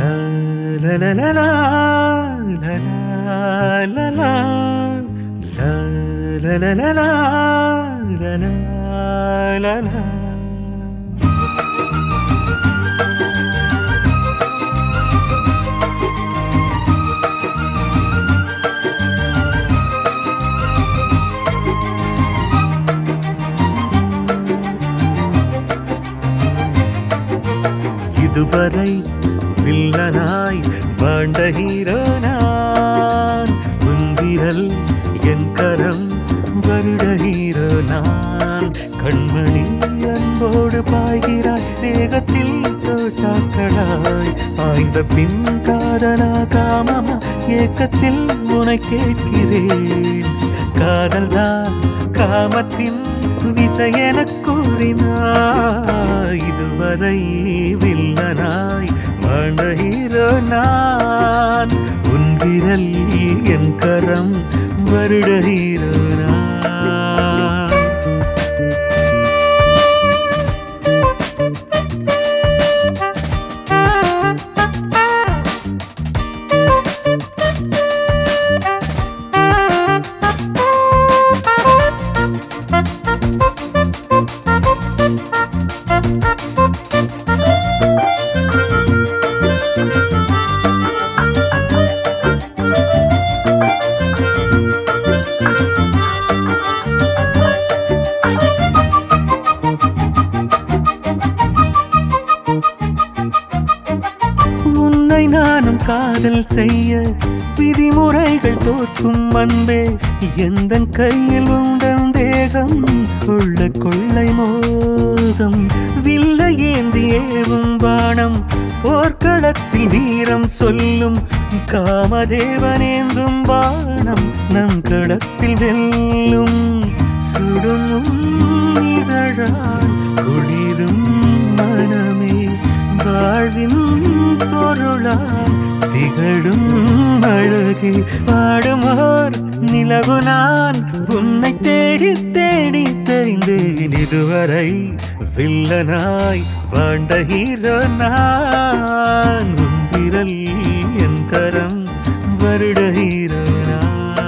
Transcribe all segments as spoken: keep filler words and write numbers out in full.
la la la la la la la la la la la la la la la la. இதுவரை வில்லனாய் வாழ்ந்த hero நான், உன் விரல் என் கரம் வருட ஹீரோ நான். கண்மணி அன்போடு பாய்கிறாய், தேகத்தில் தோட்டாக்களாய் பாய்ந்த பின் காதலா காமமா ஏக்கத்தில் உனை கேட்கிறேன். காதல்தான் காமத்தின் விசை எனக் கூறினாய். இதுவரை வில்லனாய் வாழ்ந்த ஹீரோ நான், உன் விரல் என் கரம் வருட ஹீரோ நான். நானும் காதல் செய்ய விதிமுறைகள் தோற்கும் அன்பே, எந்த கையில் உண்டன் தேகம் கொள்ள கொள்ளை மோகம். வில்லை ஏந்தி ஏவும் பாணம் போர்க்களத்தில் வீரம் சொல்லும், காமதேவனேந்தும் பாணம் நம் களத்தில் வெல்லும். சுடும் இதழால் குளிரும் மனமே, வாழ்வின் பொருளால் திகழும் அழகே. பாடுமோர் நிலவு நான் உன்னை தேடி தேடி தேய்ந்தேன். இதுவரை வில்லனாய் வாழ்ந்த ஹீரோ நான், உன் விரல் என் கரம் வருட ஹீரோ நான்.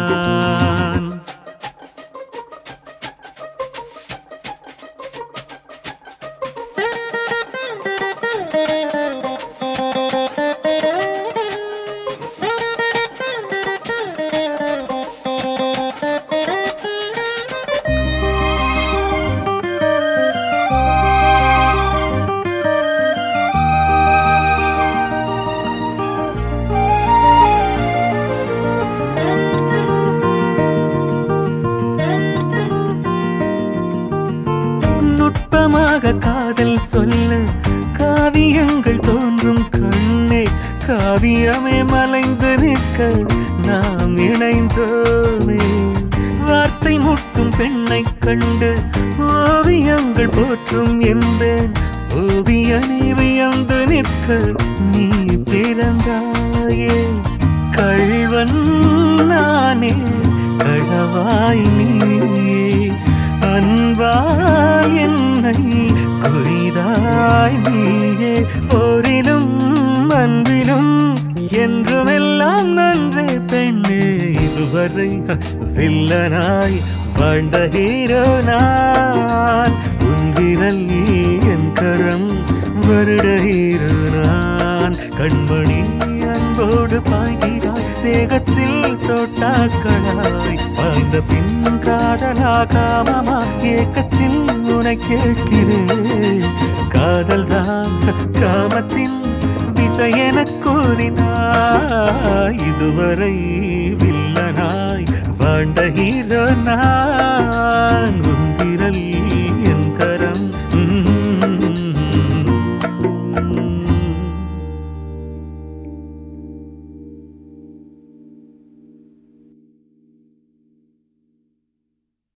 காதல் சொல்ல காவியங்கள் தோன்றும் கண்ணே, காவியமே மலைந்து நிற்க நாம் இணைந்தோமே. வார்த்தை முட்டும் பெண்ணை கண்டு ஓவியங்கள் போற்றும் என்பேன், ஓவியனை வியந்து நிற்க நீ பிறந்தாயே. கள்வன் நானே களவாய் நீயே, அன்பால் என்னை கொய்தாய் நீயே. போரிலும் அன்பிலும் என்றுமெல்லாம் நன்றே பெண்ணே. இதுவரை வில்லனாய் வாழ்ந்த ஹீரோ நான், உன் விரல் என் கரம் வருட ஹீரோ நான். கண்மணி அன்போடு பாய்கிறாய், தேகத்தில் தோட்டாக்களாய் பாய்ந்த பின் காதலா காமமா ஏக்கத்தில் உனை கேட்கிறேன். காதல்தான் காமத்தின் விசை எனக் கூறினாய். இதுவரை வில்லனாய் வாழ்ந்த ஹீரோ நான், உன் விரல்